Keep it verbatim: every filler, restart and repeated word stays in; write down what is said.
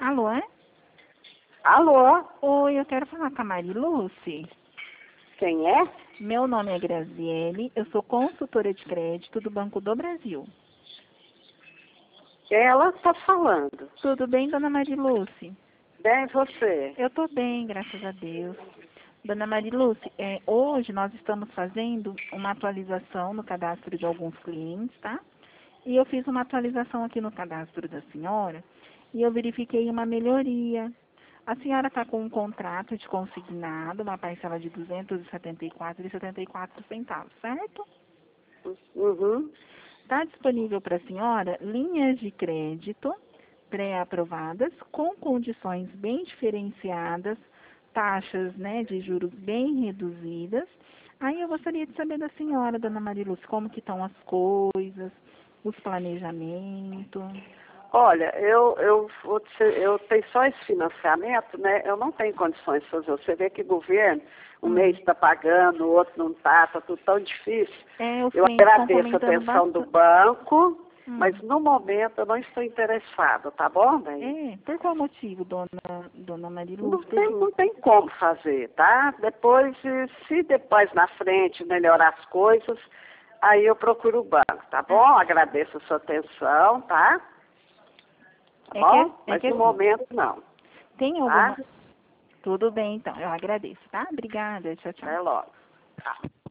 Alô, é? Alô? Oi, eu quero falar com a Mariluce. Quem é? Meu nome é Graziele, eu sou consultora de crédito do Banco do Brasil. Ela está falando. Tudo bem, dona Mariluce? Bem, você? Eu estou bem, graças a Deus. Dona Mariluce, é, hoje nós estamos fazendo uma atualização no cadastro de alguns clientes, tá? E eu fiz uma atualização aqui no cadastro da senhora e eu verifiquei uma melhoria. A senhora está com um contrato de consignado, uma parcela de duzentos e setenta e quatro reais e setenta e quatro centavos, certo? Uhum. Está disponível para a senhora linhas de crédito pré-aprovadas com condições bem diferenciadas, taxas, né, de juros bem reduzidas. Aí eu gostaria de saber da senhora, dona Mariluce, como que estão as coisas, os planejamentos. Olha, eu, eu, vou dizer, eu tenho só esse financiamento, né? Eu não tenho condições de fazer. Você vê que o governo, um Hum. mês está pagando, o outro não está, está tudo tão difícil. É, os Eu clientes estão agradeço a comentando atenção do bastante. banco, Hum. mas no momento eu não estou interessada, tá bom, bem? É, por qual motivo, dona, dona Não Mariluce? tem, não tem como fazer, tá? Depois, se depois na frente melhorar as coisas, aí eu procuro o banco, tá bom? Agradeço a sua atenção, tá? Tá É que, bom? é Mas que no assim, momento não, tem tá? alguma... Tudo bem, então, eu agradeço, tá? Obrigada, tchau, tchau. Até logo. Tá.